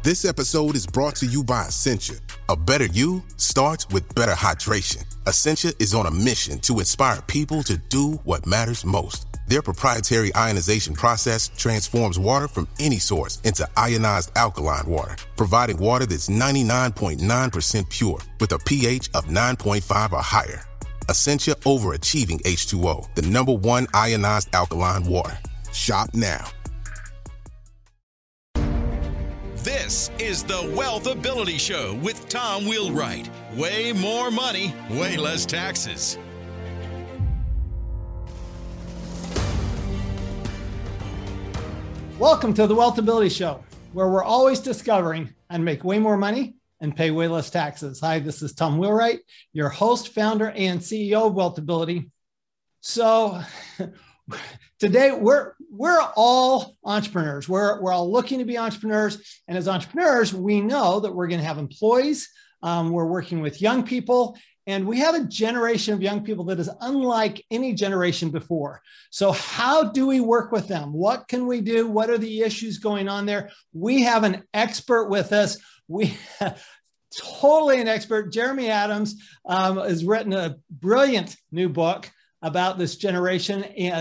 This episode is brought to you by Essentia. A better you starts with better hydration. Essentia is on a mission to inspire people to do what matters most. Their proprietary ionization process transforms water from any source into ionized alkaline water, providing water that's 99.9% pure with a pH of 9.5 or higher. Essentia overachieving H2O, the #1 ionized alkaline water. Shop now. This is the Wealth Ability Show with Tom Wheelwright. Way more money, way less taxes. Welcome to the Wealth Ability Show, where we're always discovering and make way more money and pay way less taxes. Hi, this is Tom Wheelwright, your host, founder, and CEO of Wealth Ability. So today we're all entrepreneurs. We're all looking to be entrepreneurs. And as entrepreneurs, we know that we're going to have employees. We're working with young people. And we have a generation of young people that is unlike any generation before. So how do we work with them? What can we do? What are the issues going on there? We have an expert with us. We totally an expert. Jeremy Adams has written a brilliant new book about this generation,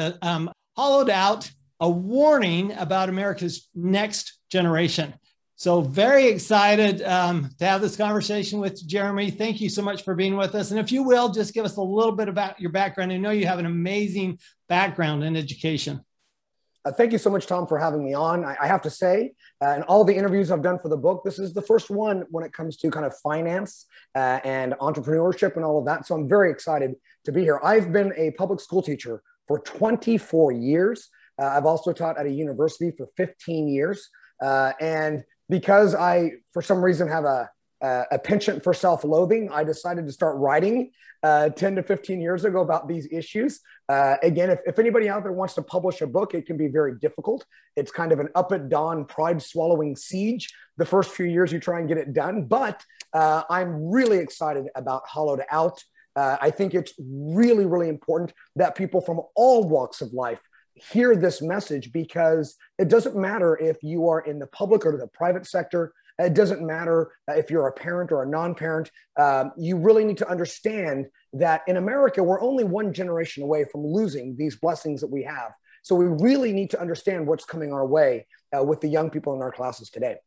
Hollowed Out, a warning about America's next generation. So very excited to have this conversation with Jeremy. Thank you so much for being with us. And if you will, just give us a little bit about your background. I know you have an amazing background in education. Thank you so much, Tom, for having me on. I have to say, in all the interviews I've done for the book, this is the first one when it comes to kind of finance and entrepreneurship and all of that. So I'm very excited to be here. I've been a public school teacher for 24 years. I've also taught at a university for 15 years. And because I, for some reason, have a penchant for self-loathing, I decided to start writing 10 to 15 years ago about these issues. Again, if anybody out there wants to publish a book, it can be very difficult. It's kind of an up at dawn, pride-swallowing siege. The first few years you try and get it done, but I'm really excited about Hollowed Out. I think it's really, really important that people from all walks of life hear this message, because it doesn't matter if you are in the public or the private sector. It doesn't matter if you're a parent or a non-parent. You really need to understand that in America, we're only one generation away from losing these blessings that we have. So we really need to understand what's coming our way with the young people in our classes today.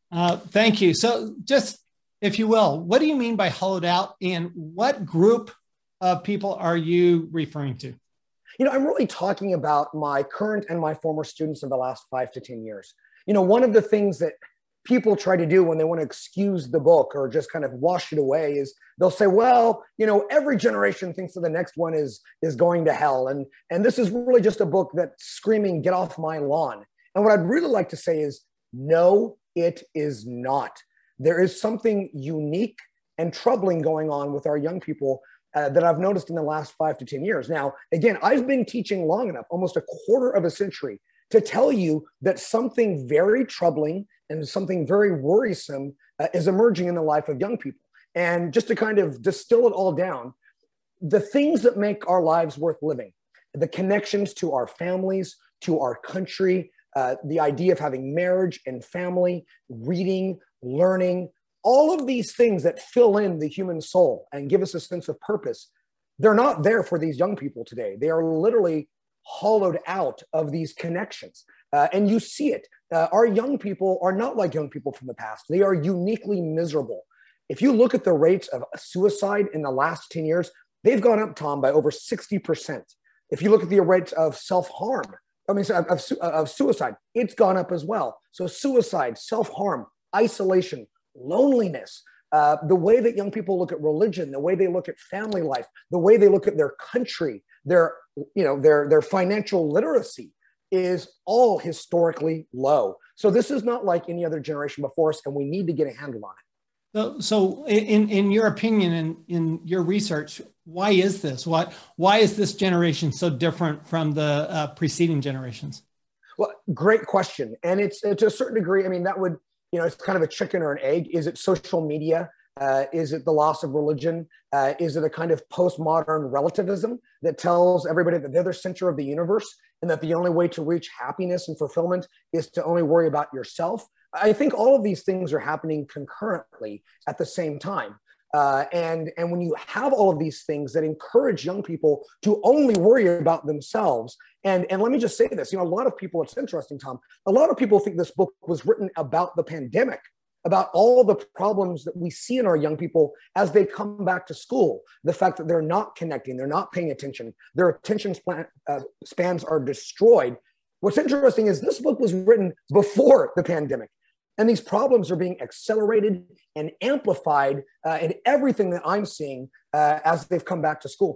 Thank you. So just, if you will, what do you mean by hollowed out, and what group of people are you referring to? You know, I'm really talking about my current and my former students of the last 5 to 10 years. You know, one of the things that people try to do when they want to excuse the book or just kind of wash it away is they'll say, well, you know, every generation thinks that the next one is going to hell. And this is really just a book that's screaming, get off my lawn. And what I'd really like to say is, no, it is not. There is something unique and troubling going on with our young people that I've noticed in the last 5 to 10 years. Now, again, I've been teaching long enough, almost a quarter of a century, to tell you that something very troubling and something very worrisome is emerging in the life of young people. And just to kind of distill it all down, the things that make our lives worth living, the connections to our families, to our country, the idea of having marriage and family, reading, learning, all of these things that fill in the human soul and give us a sense of purpose, they're not there for these young people today. They are literally hollowed out of these connections. And you see it. Our young people are not like young people from the past. They are uniquely miserable. If you look at the rates of suicide in the last 10 years, they've gone up, Tom, by over 60%. If you look at the rates of self-harm, of suicide, it's gone up as well. So suicide, self-harm, isolation, loneliness, the way that young people look at religion, the way they look at family life, the way they look at their country, their financial literacy is all historically low. So this is not like any other generation before us, and we need to get a handle on it. So in your opinion and in your research, why is this? Why is this generation so different from the preceding generations? Well, great question. And it's to a certain degree, I mean, that would, it's kind of a chicken or an egg. Is it social media? Is it the loss of religion? Is it a kind of postmodern relativism that tells everybody that they're the center of the universe and that the only way to reach happiness and fulfillment is to only worry about yourself. I think all of these things are happening concurrently at the same time. And when you have all of these things that encourage young people to only worry about themselves, and let me just say this, a lot of people, it's interesting, Tom, a lot of people think this book was written about the pandemic, about all the problems that we see in our young people as they come back to school. The fact that they're not connecting, they're not paying attention, their attention spans are destroyed. What's interesting is this book was written before the pandemic. And these problems are being accelerated and amplified in everything that I'm seeing as they've come back to school.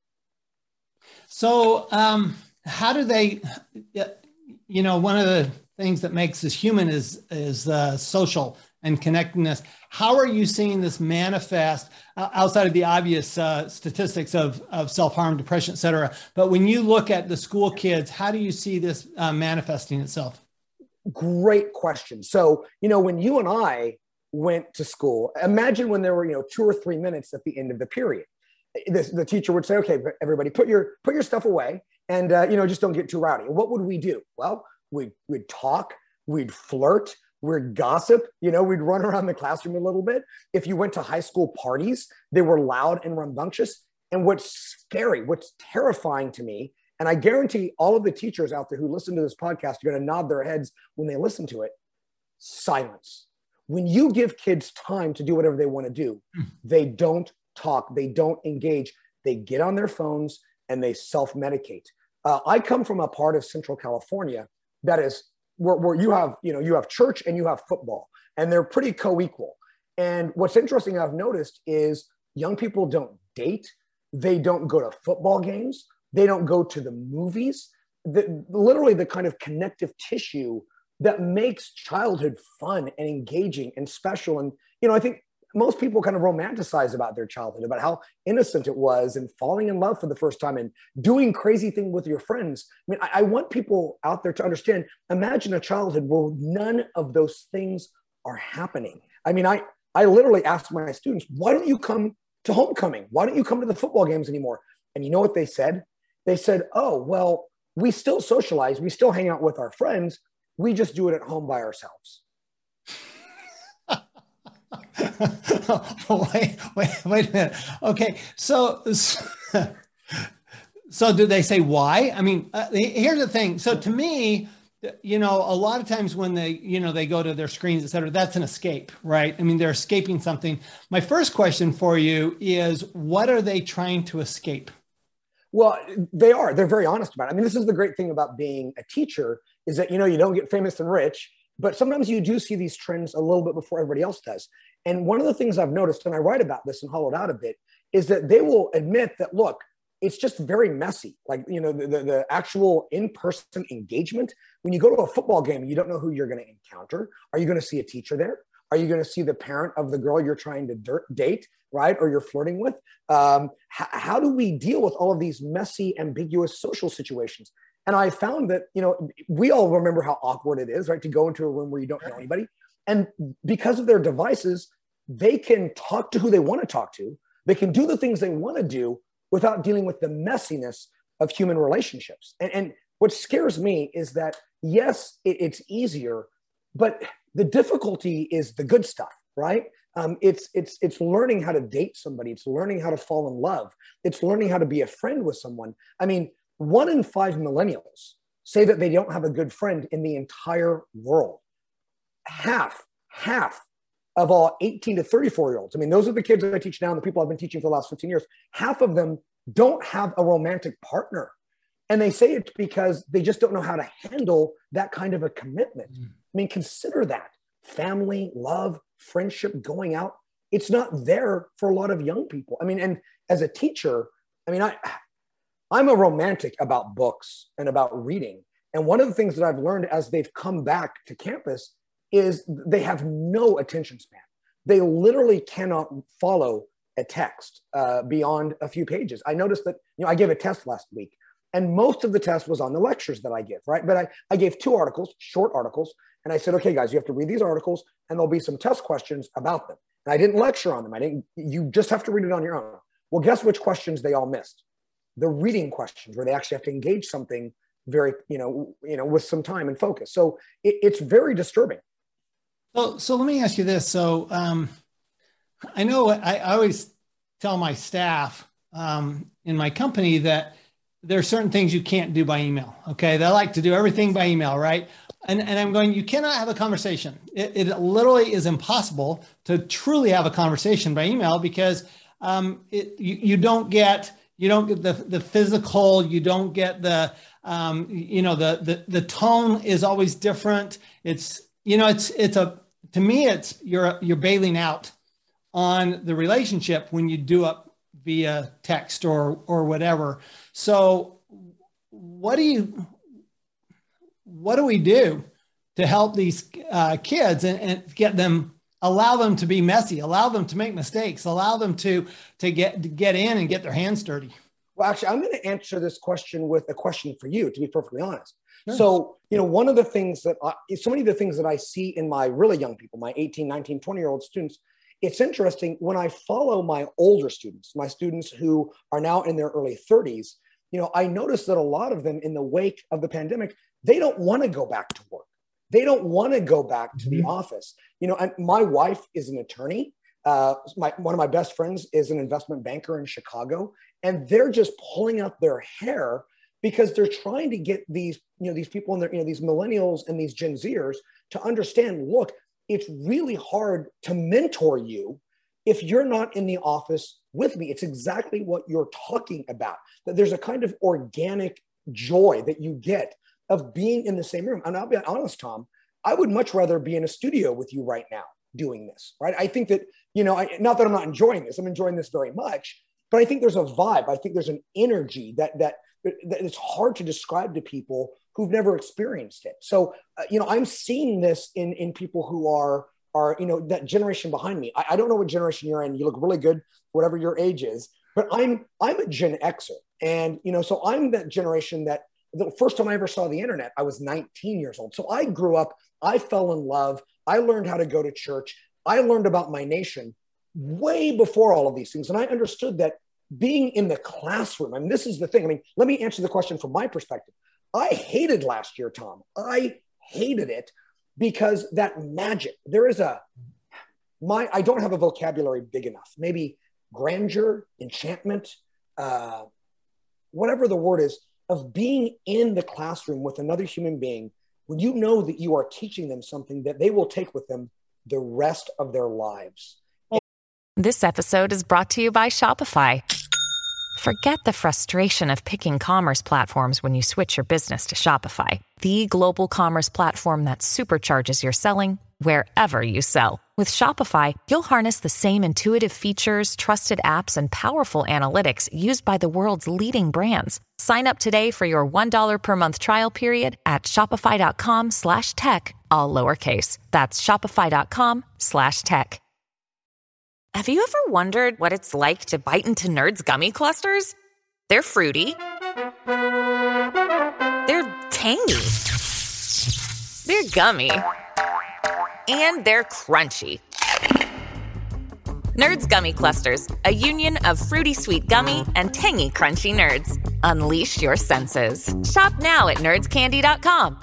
So how do they, one of the things that makes us human is social and connectedness. How are you seeing this manifest outside of the obvious statistics of self-harm, depression, et cetera? But when you look at the school kids, how do you see this manifesting itself? Great question. So, when you and I went to school, imagine when there were, 2 or 3 minutes at the end of the period. The teacher would say, okay, everybody put your stuff away and, just don't get too rowdy. And what would we do? Well, we'd talk, we'd flirt, we'd gossip, we'd run around the classroom a little bit. If you went to high school parties, they were loud and rambunctious. And what's scary, what's terrifying to me, and I guarantee all of the teachers out there who listen to this podcast are going to nod their heads when they listen to it. Silence. When you give kids time to do whatever they want to do, they don't talk, they don't engage, they get on their phones and they self-medicate. I come from a part of Central California that is where you have church and you have football, and they're pretty co-equal. And what's interesting I've noticed is young people don't date, they don't go to football games, they don't go to the movies. Literally the kind of connective tissue that makes childhood fun and engaging and special. And, I think most people kind of romanticize about their childhood, about how innocent it was and falling in love for the first time and doing crazy things with your friends. I mean, I want people out there to understand, imagine a childhood where none of those things are happening. I mean, I literally asked my students, why don't you come to homecoming? Why don't you come to the football games anymore? And you know what they said? They said, oh, well, we still socialize. We still hang out with our friends. We just do it at home by ourselves. Wait a minute. Okay. So did they say why? I mean, here's the thing. So to me, a lot of times when they go to their screens, et cetera, that's an escape, right? I mean, they're escaping something. My first question for you is, what are they trying to escape? Well, they're very honest about it. I mean, this is the great thing about being a teacher is that, you don't get famous and rich, but sometimes you do see these trends a little bit before everybody else does. And one of the things I've noticed, and I write about this in Hollowed Out a bit, is that they will admit that, look, it's just very messy. Like, the actual in-person engagement, when you go to a football game, you don't know who you're going to encounter. Are you going to see a teacher there? Are you going to see the parent of the girl you're trying to date, right? Or you're flirting with? How do we deal with all of these messy, ambiguous social situations? And I found that, we all remember how awkward it is, right? To go into a room where you don't know anybody. And because of their devices, they can talk to who they want to talk to. They can do the things they want to do without dealing with the messiness of human relationships. And what scares me is that, yes, it's easier, but the difficulty is the good stuff, right? It's learning how to date somebody. It's learning how to fall in love. It's learning how to be a friend with someone. I mean, 1 in 5 millennials say that they don't have a good friend in the entire world. Half of all 18 to 34-year-olds, I mean, those are the kids that I teach now and the people I've been teaching for the last 15 years, half of them don't have a romantic partner. And they say it's because they just don't know how to handle that kind of a commitment. I mean, consider that. Family, love, friendship, going out, it's not there for a lot of young people. I mean, and as a teacher, I mean, I'm a romantic about books and about reading. And one of the things that I've learned as they've come back to campus is they have no attention span. They literally cannot follow a text beyond a few pages. I noticed that, I gave a test last week and most of the test was on the lectures that I give, right? But I gave 2 articles, short articles. And I said, okay, guys, you have to read these articles and there'll be some test questions about them. And I didn't lecture on them. You just have to read it on your own. Well, guess which questions they all missed? The reading questions, where they actually have to engage something very, with some time and focus. So it's very disturbing. So let me ask you this. So I know I always tell my staff in my company that there are certain things you can't do by email. Okay. They like to do everything by email, right? And I'm going, you cannot have a conversation. It literally is impossible to truly have a conversation by email because you don't get the physical, you don't get the tone is always different. To me, you're bailing out on the relationship when you do it via text or whatever. So what do we do to help these kids and get them, allow them to be messy, allow them to make mistakes, allow them to get in and get their hands dirty? Well, actually, I'm going to answer this question with a question for you, to be perfectly honest. Sure. So, one of the things that so many of the things that I see in my really young people, my 18, 19, 20-year-old students, it's interesting when I follow my older students, my students who are now in their early 30s, I notice that a lot of them in the wake of the pandemic, they don't want to go back to work. They don't want to go back to the office. And my wife is an attorney. One of my best friends is an investment banker in Chicago, and they're just pulling out their hair because they're trying to get these people in their, these millennials and these Gen Zers to understand, look, it's really hard to mentor you if you're not in the office with me. It's exactly what you're talking about, that there's a kind of organic joy that you get of being in the same room. And I'll be honest, Tom, I would much rather be in a studio with you right now doing this, right? I think that, not that I'm not enjoying this, I'm enjoying this very much, but I think there's a vibe. I think there's an energy that it's hard to describe to people who've never experienced it. So, I'm seeing this in people who are that generation behind me. I don't know what generation you're in. You look really good, whatever your age is, but I'm a Gen Xer. And, so I'm that generation that the first time I ever saw the internet, I was 19 years old. So I grew up, I fell in love. I learned how to go to church. I learned about my nation way before all of these things. And I understood that being in the classroom, this is the thing. Let me answer the question from my perspective. I hated last year, Tom. I hated it because that magic, I don't have a vocabulary big enough. Maybe grandeur, enchantment, whatever the word is, of being in the classroom with another human being when you know that you are teaching them something that they will take with them the rest of their lives. This episode is brought to you by Shopify. Forget the frustration of picking commerce platforms when you switch your business to Shopify, the global commerce platform that supercharges your selling wherever you sell. With Shopify, you'll harness the same intuitive features, trusted apps, and powerful analytics used by the world's leading brands. Sign up today for your $1 per month trial period at shopify.com/tech, all lowercase. That's shopify.com/tech. Have you ever wondered what it's like to bite into Nerds gummy clusters? They're fruity. They're tangy. They're gummy. And they're crunchy. Nerds Gummy Clusters, a union of fruity sweet gummy and tangy crunchy nerds. Unleash your senses. Shop now at nerdscandy.com.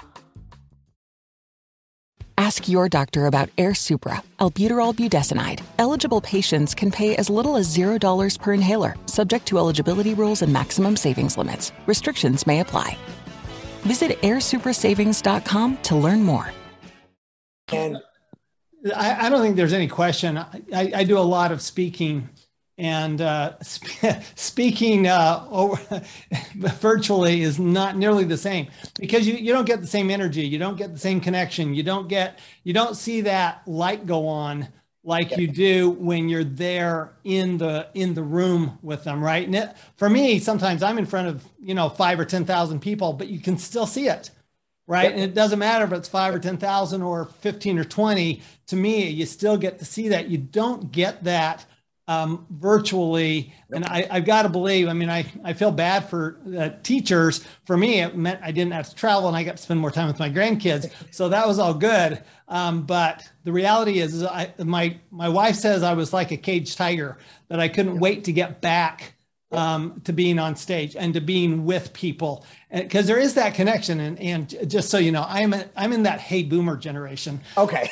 Ask your doctor about Air Supra, albuterol budesonide. Eligible patients can pay as little as $0 per inhaler, subject to eligibility rules and maximum savings limits. Restrictions may apply. Visit airsuprasavings.com to learn more. And I don't think there's any question. I do a lot of speaking, and speaking virtually is not nearly the same because you don't get the same energy. You don't get the same connection. You don't see that light go on like you do when you're there in the room with them, right? And for me, sometimes I'm in front of 5,000 or 10,000 people, but you can still see it. Right. And it doesn't matter if it's 5,000 or 10,000 or 15 or 20. To me, you still get to see that. You don't get that virtually. And I've got to believe, I feel bad for teachers. For me, it meant I didn't have to travel and I got to spend more time with my grandkids. So that was all good. But the reality is my wife says I was like a caged tiger, that I couldn't wait to get back to being on stage and to being with people, because there is that connection. And just so you know, I'm in that hey boomer generation. Okay.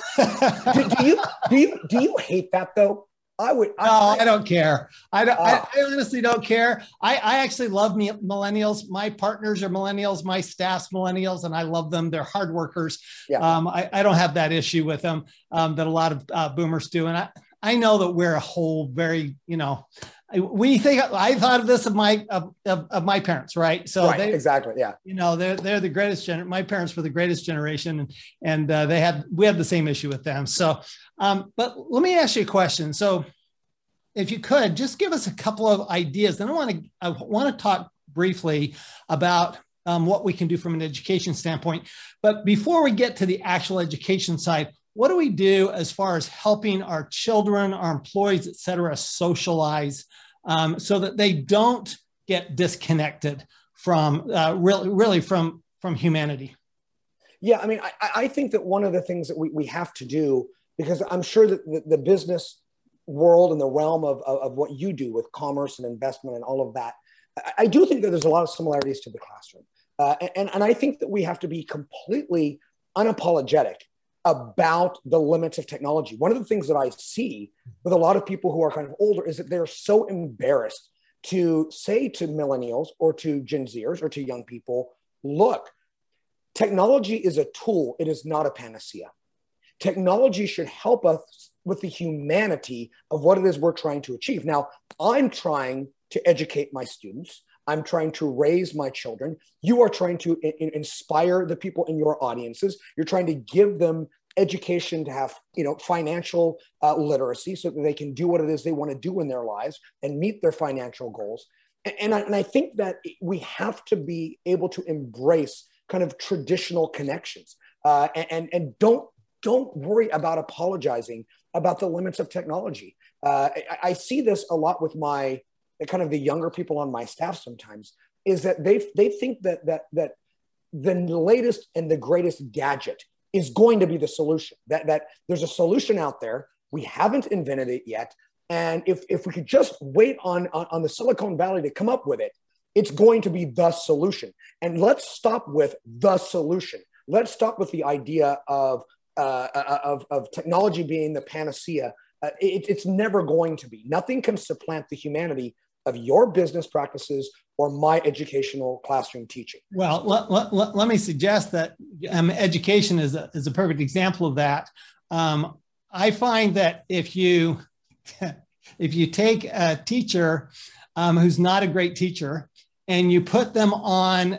do you hate that though? I don't care. I honestly don't care. I actually love millennials. My partners are millennials. My staff's millennials, and I love them. They're hard workers. Yeah. I don't have that issue with them that a lot of boomers do. And I know that we're a whole very, we think, I thought of this of my parents, right? So right, exactly. Yeah. They're the greatest my parents were the greatest generation, and we had the same issue with them. So, but let me ask you a question. So if you could just give us a couple of ideas, then I want to talk briefly about what we can do from an education standpoint. But before we get to the actual education side, what do we do as far as helping our children, our employees, et cetera, socialize so that they don't get disconnected from really from humanity? Yeah, I mean, I think that one of the things that we have to do, because I'm sure that the business world and the realm of what you do with commerce and investment and all of that, I do think that there's a lot of similarities to the classroom. And I think that we have to be completely unapologetic about the limits of technology. One of the things that I see with a lot of people who are kind of older is that they're so embarrassed to say to millennials or to Gen Zers or to young people, look, technology is a tool. It is not a panacea. Technology should help us with the humanity of what it is we're trying to achieve. Now, I'm trying to educate my students. I'm trying to raise my children. You are trying to inspire the people in your audiences. You're trying to give them education to have, financial literacy so that they can do what it is they want to do in their lives and meet their financial goals. And I think that we have to be able to embrace kind of traditional connections and don't worry about apologizing about the limits of technology. I see this a lot with kind of the younger people on my staff sometimes, is that they think that the latest and the greatest gadget is going to be the solution, that there's a solution out there. We haven't invented it yet. And if we could just wait on the Silicon Valley to come up with it, it's going to be the solution. And let's stop with the solution. Let's stop with the idea of technology being the panacea. It's never going to be. Nothing can supplant the humanity of your business practices or my educational classroom teaching. Well, let me suggest that education is a perfect example of that. I find that if you take a teacher who's not a great teacher and you put them on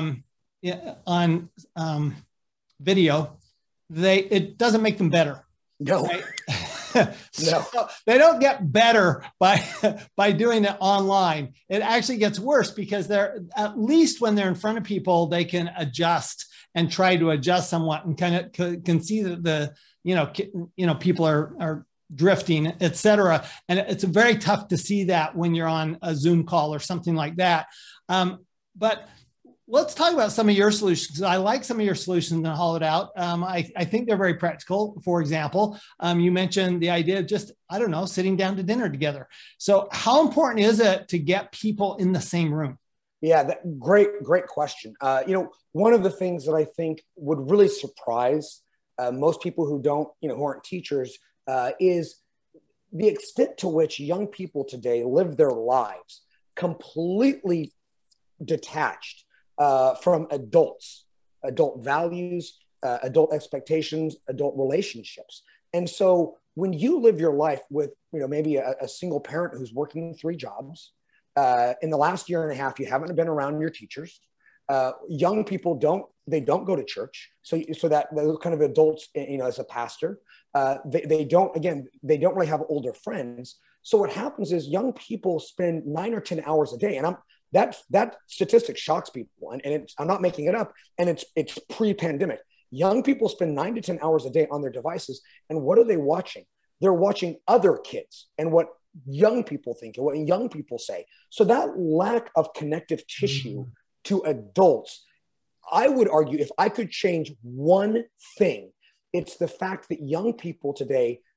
video, it doesn't make them better. No. Right? So they don't get better by doing it online. It actually gets worse because at least when they're in front of people, they can adjust and try to adjust somewhat and kind of can see that people are drifting, et cetera. And it's very tough to see that when you're on a Zoom call or something like that. But let's talk about some of your solutions. I like some of your solutions in Hollowed Out. I think they're very practical. For example, you mentioned the idea of just, sitting down to dinner together. So how important is it to get people in the same room? Yeah, great question. One of the things that I think would really surprise most people who aren't teachers is the extent to which young people today live their lives completely detached from adult values, adult expectations, adult relationships. And so when you live your life with, maybe a single parent who's working 3 jobs, in the last year and a half, you haven't been around your teachers. Young people don't go to church. So that those kind of adults, as a pastor, they don't really have older friends. So what happens is young people spend 9 or 10 hours a day. And that statistic shocks people, and I'm not making it up. And it's pre-pandemic. Young people spend 9 to 10 hours a day on their devices, and what are they watching? They're watching other kids and what young people think and what young people say. So that lack of connective tissue to adults, I would argue, if I could change one thing, it's the fact that young people today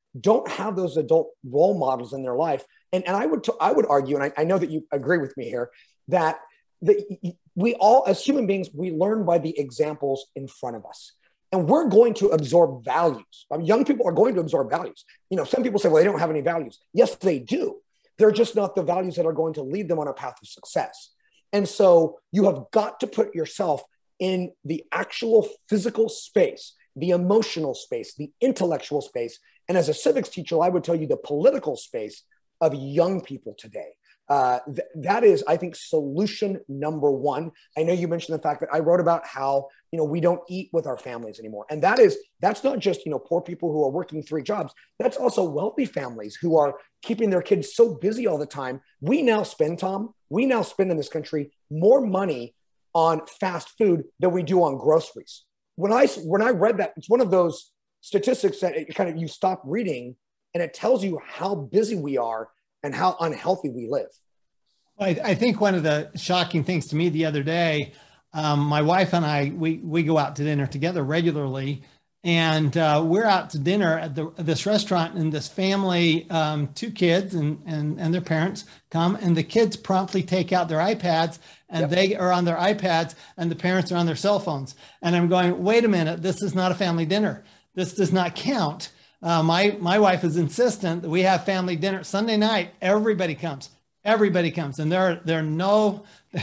don't have those adult role models in their life. And I would argue, and I know that you agree with me here, that we all, as human beings, we learn by the examples in front of us. And we're going to absorb values. Young people are going to absorb values. Some people say, well, they don't have any values. Yes, they do. They're just not the values that are going to lead them on a path of success. And so you have got to put yourself in the actual physical space, the emotional space, the intellectual space. And as a civics teacher, I would tell you the political space of young people today. That is, I think, solution number one. I know you mentioned the fact that I wrote about how, we don't eat with our families anymore. And that's not just, poor people who are working 3 jobs. That's also wealthy families who are keeping their kids so busy all the time. We now spend in this country more money on fast food than we do on groceries. When I read that, it's one of those statistics that you stop reading and it tells you how busy we are and how unhealthy we live. I think one of the shocking things to me the other day, my wife and I, we go out to dinner together regularly, and we're out to dinner at this restaurant, and this family, 2 kids and their parents come, and the kids promptly take out their iPads, and they are on their iPads, and the parents are on their cell phones. And I'm going, wait a minute, this is not a family dinner. This does not count. My wife is insistent that we have family dinner Sunday night. Everybody comes, and there are no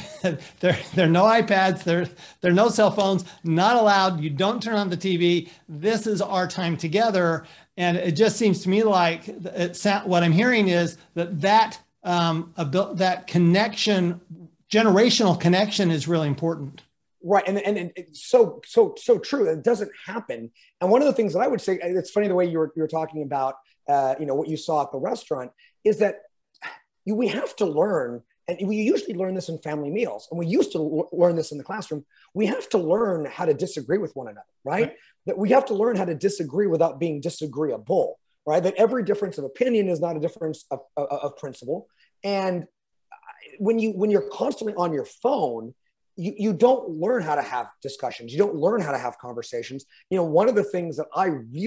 iPads, there are no cell phones, not allowed. You don't turn on the TV. This is our time together, and it just seems to me like what I'm hearing is that connection, generational connection, is really important. Right. And it's so true. It doesn't happen. And one of the things that I would say, it's funny the way you're talking about, what you saw at the restaurant, is that we have to learn, and we usually learn this in family meals, and we used to learn this in the classroom. We have to learn how to disagree with one another, right? That we have to learn how to disagree without being disagreeable, right? That every difference of opinion is not a difference of principle. And when you're constantly on your phone, you don't learn how to have discussions. You don't learn how to have conversations. One of the things that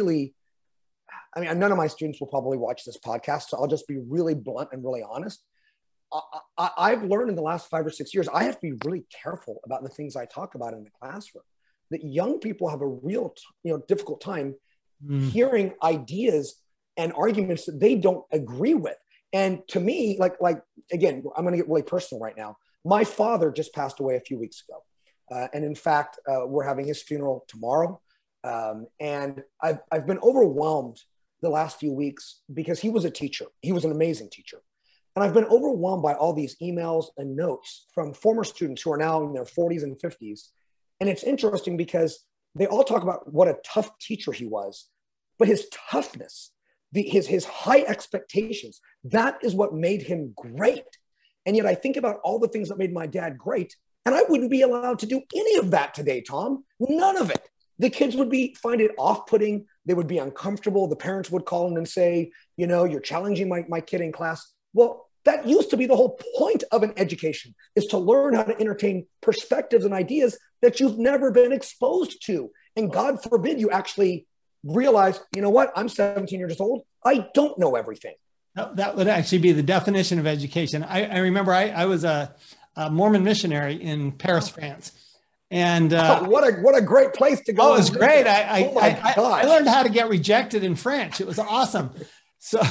none of my students will probably watch this podcast, so I'll just be really blunt and really honest. I've learned in the last 5 or 6 years, I have to be really careful about the things I talk about in the classroom. That young people have a real, difficult time hearing ideas and arguments that they don't agree with. And to me, like again, I'm going to get really personal right now. My father just passed away a few weeks ago. And in fact, we're having his funeral tomorrow. And I've been overwhelmed the last few weeks because he was a teacher. He was an amazing teacher. And I've been overwhelmed by all these emails and notes from former students who are now in their 40s and 50s. And it's interesting because they all talk about what a tough teacher he was, but his toughness, his high expectations, that is what made him great. And yet I think about all the things that made my dad great, and I wouldn't be allowed to do any of that today, Tom. None of it. The kids would find it off-putting. They would be uncomfortable. The parents would call in and say, you're challenging my kid in class. Well, that used to be the whole point of an education, is to learn how to entertain perspectives and ideas that you've never been exposed to. And God forbid you actually realize, what? I'm 17 years old. I don't know everything. That would actually be the definition of education. I remember I was a Mormon missionary in Paris, France. And what a great place to go. Oh, it was great. I learned how to get rejected in French. It was awesome. So,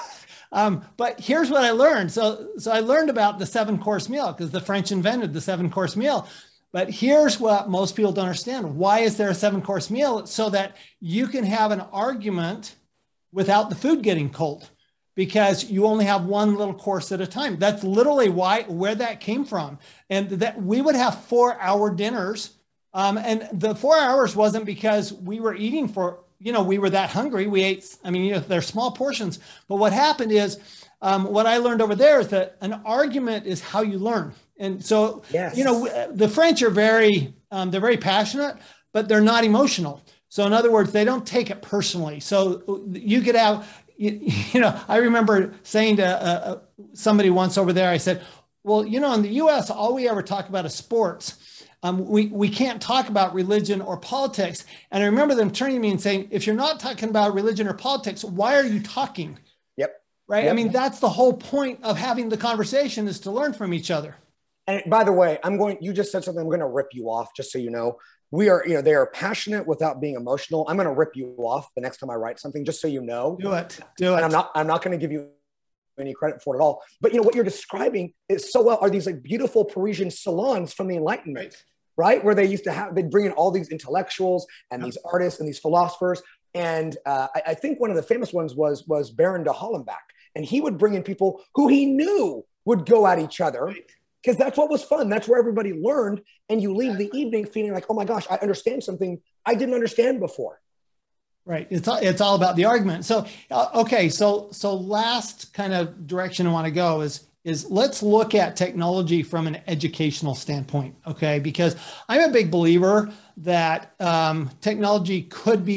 but here's what I learned. So I learned about the 7-course meal because the French invented the 7-course meal. But here's what most people don't understand. Why is there a 7-course meal? So that you can have an argument without the food getting cold, because you only have one little course at a time. That's literally where that came from. And that we would have 4-hour dinners. And the 4 hours wasn't because we were eating we were that hungry. We ate, they're small portions. But what happened is, what I learned over there is that an argument is how you learn. And so, yes. The French are they're very passionate, but they're not emotional. So in other words, they don't take it personally. So you could have, I remember saying to somebody once over there, I said, well, in the US, all we ever talk about is sports. we can't talk about religion or politics. And I remember them turning to me and saying, if you're not talking about religion or politics, why are you talking? Yep. Right. Yep. I mean, that's the whole point of having the conversation, is to learn from each other. And by the way, you just said something, I'm going to rip you off, just so you know. They are passionate without being emotional. I'm going to rip you off the next time I write something, just so you know. Do it. And I'm not going to give you any credit for it at all. But what you're describing is so well are these like beautiful Parisian salons from the Enlightenment, right? Where they used to they'd bring in all these intellectuals and these artists and these philosophers. And I think one of the famous ones was Baron de Hollenbach. And he would bring in people who he knew would go at each other. Because that's what was fun. That's where everybody learned. And you leave the evening feeling like, oh my gosh, I understand something I didn't understand before. Right. It's all about the argument. So, okay. So last kind of direction I want to go is let's look at technology from an educational standpoint. Okay. Because I'm a big believer that technology could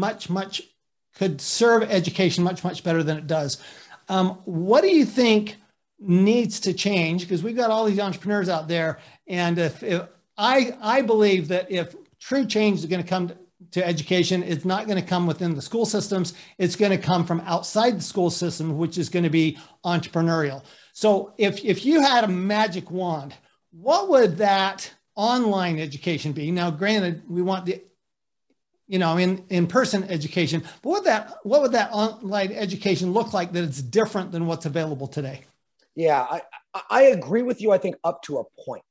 serve education much better than it does. What do you think needs to change? Because we've got all these entrepreneurs out there. And if I believe that if true change is going to come to education, it's not going to come within the school systems. It's going to come from outside the school system, which is going to be entrepreneurial. So if you had a magic wand, what would that online education be? Now, granted, we want the in-person education, but what would that online education look like that it's different than what's available today? Yeah, I agree with you. I think up to a point.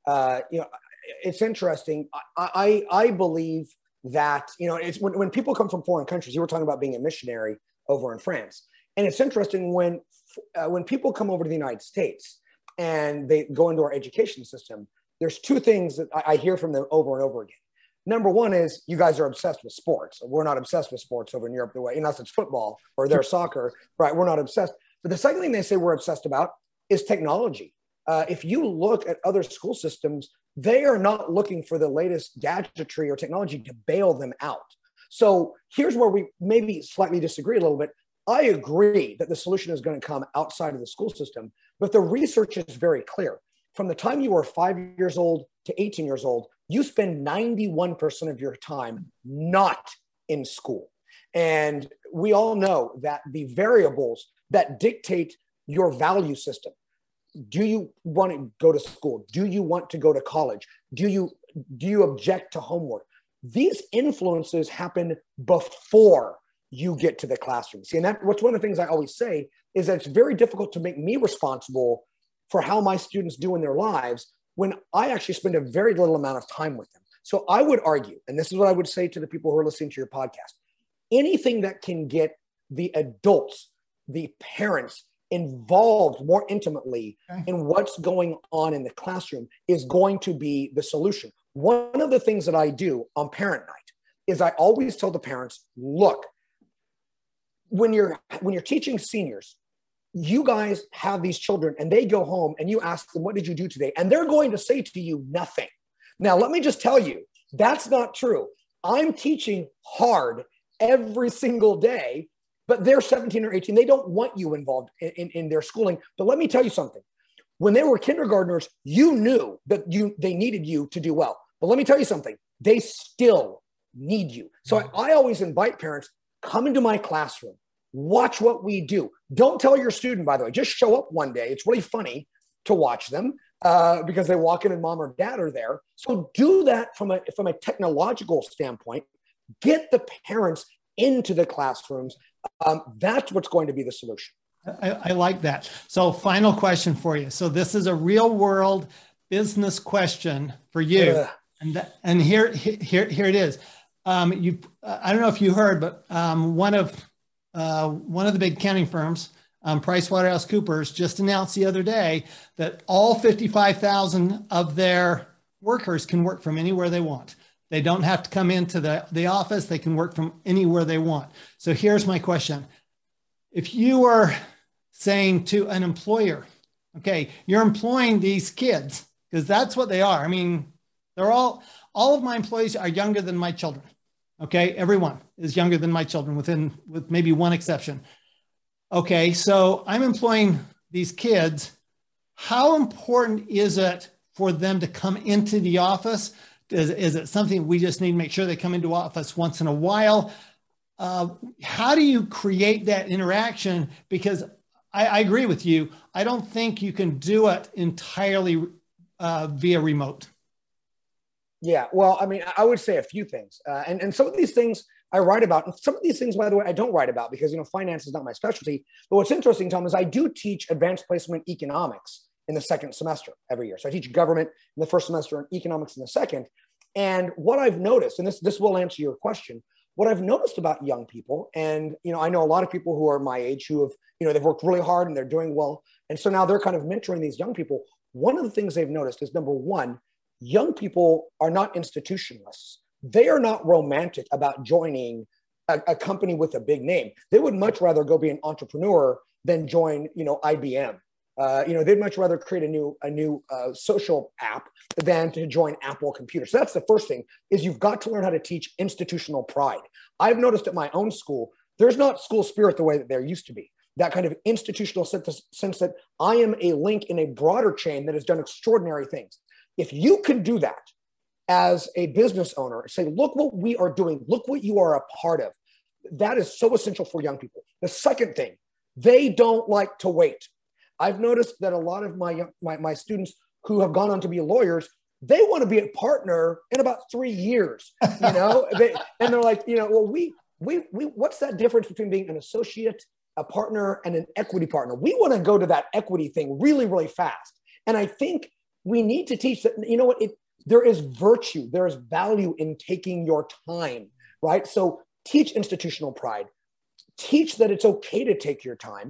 It's interesting. I believe that it's when people come from foreign countries. You were talking about being a missionary over in France, and it's interesting when people come over to the United States and they go into our education system. There's two things that I hear from them over and over again. Number one is, you guys are obsessed with sports. We're not obsessed with sports over in Europe the way, unless it's football or their soccer, right? We're not obsessed. But the second thing they say we're obsessed about is technology. If you look at other school systems, they are not looking for the latest gadgetry or technology to bail them out. So here's where we maybe slightly disagree a little bit. I agree that the solution is going to come outside of the school system, but the research is very clear. From the time you are 5 years old to 18 years old, you spend 91% of your time not in school. And we all know that the variables that dictate your value system. Do you want to go to school? Do you want to go to college? Do you object to homework? These influences happen before you get to the classroom. See, and what's one of the things I always say is that it's very difficult to make me responsible for how my students do in their lives when I actually spend a very little amount of time with them. So I would argue, and this is what I would say to the people who are listening to your podcast, anything that can get the adults, the parents, involved more intimately in what's going on in the classroom is going to be the solution. One of the things that I do on parent night is I always tell the parents, look, when you're teaching seniors, you guys have these children and they go home and you ask them, what did you do today? And they're going to say to you, nothing. Now, let me just tell you, that's not true. I'm teaching hard every single day, but they're 17 or 18. They don't want you involved in their schooling. But let me tell you something. When they were kindergartners, you knew that they needed you to do well. But let me tell you something. They still need you. So I always invite parents, come into my classroom, watch what we do. Don't tell your student, by the way, just show up one day. It's really funny to watch them because they walk in and mom or dad are there. So do that from a technological standpoint. Get the parents into the classrooms. That's what's going to be the solution. I like that. So final question for you. So this is a real world business question for you. And here it is. I don't know if you heard, but one of the big accounting firms, PricewaterhouseCoopers, just announced the other day that all 55,000 of their workers can work from anywhere they want. They don't have to come into the office. They can work from anywhere they want. So here's my question. If you were saying to an employer, okay, you're employing these kids, because that's what they are. I mean, they're all of my employees are younger than my children. Okay, everyone is younger than my children with maybe one exception. Okay, so I'm employing these kids. How important is it for them to come into the office? Is it something we just need to make sure they come into office once in a while? How do you create that interaction? Because I agree with you. I don't think you can do it entirely via remote. Yeah, well, I mean, I would say a few things. And some of these things I write about, and some of these things, by the way, I don't write about because, finance is not my specialty. But what's interesting, Tom, is I do teach advanced placement economics in the second semester every year. So I teach government in the first semester and economics in the second. And what I've noticed, and this will answer your question, what I've noticed about young people, and I know a lot of people who are my age who have, they've worked really hard and they're doing well. And so now they're kind of mentoring these young people. One of the things they've noticed is, number one, young people are not institutionalists. They are not romantic about joining a company with a big name. They would much rather go be an entrepreneur than join, IBM. They'd much rather create a new social app than to join Apple Computer. So that's the first thing, is you've got to learn how to teach institutional pride. I've noticed at my own school, there's not school spirit the way that there used to be. That kind of institutional sense that I am a link in a broader chain that has done extraordinary things. If you can do that as a business owner, say, look what we are doing, look what you are a part of, that is so essential for young people. The second thing, they don't like to wait. I've noticed that a lot of my students who have gone on to be lawyers, they want to be a partner in about 3 years, and they're like, well, we what's that difference between being an associate, a partner, and an equity partner? We want to go to that equity thing really, really fast. And I think we need to teach that, there is virtue, there is value in taking your time, right? So teach institutional pride, teach that it's okay to take your time.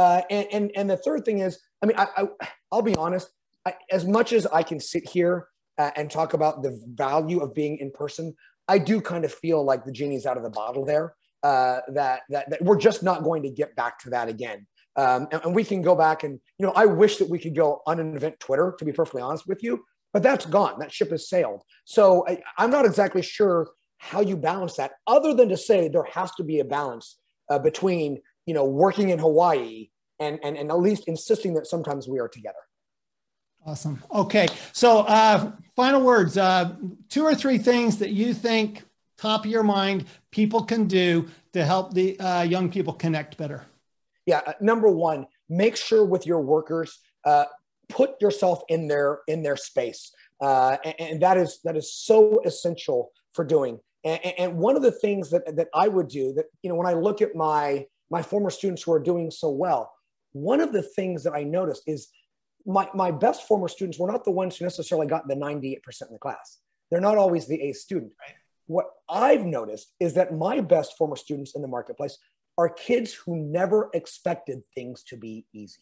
And the third thing is, I'll be honest, as much as I can sit here and talk about the value of being in person, I do kind of feel like the genie's out of the bottle there, that we're just not going to get back to that again. And we can go back and, I wish that we could go uninvent Twitter, to be perfectly honest with you, but that's gone. That ship has sailed. So I'm not exactly sure how you balance that, other than to say there has to be a balance between, working in Hawaii and at least insisting that sometimes we are together. Awesome. Okay. So final words, 2 or 3 things that you think top of your mind people can do to help the young people connect better. Yeah. Number one, make sure with your workers, put yourself in their space. And that is so essential for doing. And one of the things that I would do that, when I look at my former students who are doing so well, one of the things that I noticed is my best former students were not the ones who necessarily got the 98% in the class. They're not always the A student. Right? What I've noticed is that my best former students in the marketplace are kids who never expected things to be easy.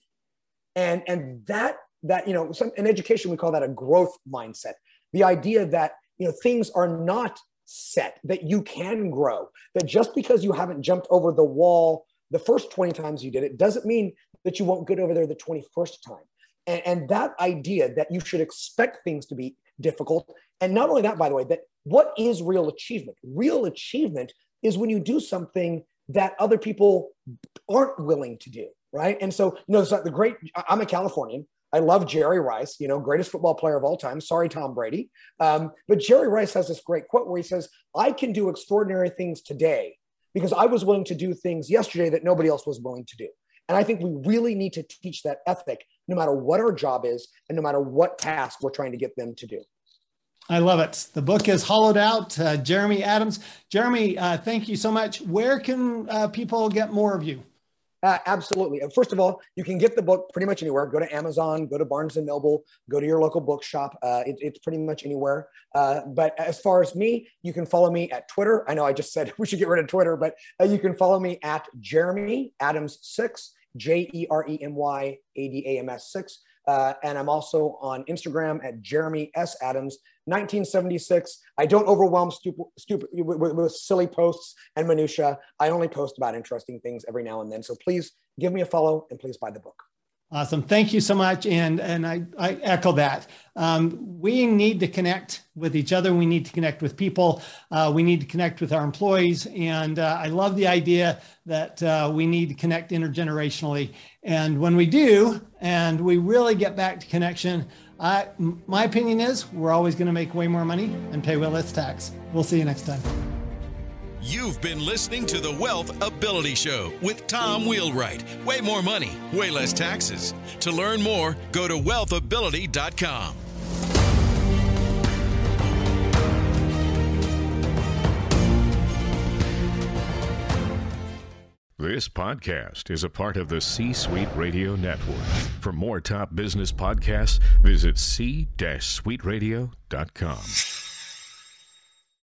And that in education, we call that a growth mindset. The idea that, things are not set, that you can grow, that just because you haven't jumped over the wall the first 20 times you did it, doesn't mean that you won't get over there the 21st time. And that idea that you should expect things to be difficult. And not only that, by the way, that what is real achievement? Real achievement is when you do something that other people aren't willing to do, right? And so, it's like I'm a Californian. I love Jerry Rice, greatest football player of all time. Sorry, Tom Brady. But Jerry Rice has this great quote where he says, I can do extraordinary things today because I was willing to do things yesterday that nobody else was willing to do. And I think we really need to teach that ethic, no matter what our job is and no matter what task we're trying to get them to do. I love it. The book is Hollowed Out, Jeremy Adams. Jeremy, thank you so much. Where can people get more of you? Absolutely. First of all, you can get the book pretty much anywhere. Go to Amazon, go to Barnes & Noble, go to your local bookshop. It's pretty much anywhere. But as far as me, you can follow me at Twitter. I know I just said we should get rid of Twitter, but you can follow me at Jeremy Adams 6, Jeremy Adams 6. And I'm also on Instagram at Jeremy S. Adams 1976. I don't overwhelm stupid with silly posts and minutia. I only post about interesting things every now and then. So please give me a follow and please buy the book. Awesome. Thank you so much. And I echo that. We need to connect with each other. We need to connect with people. We need to connect with our employees. And I love the idea that we need to connect intergenerationally. And when we do, and we really get back to connection, My opinion is we're always going to make way more money and pay way less tax. We'll see you next time. You've been listening to the Wealth Ability Show with Tom Wheelwright. Way more money, way less taxes. To learn more, go to wealthability.com. This podcast is a part of the C-Suite Radio Network. For more top business podcasts, visit c-suiteradio.com.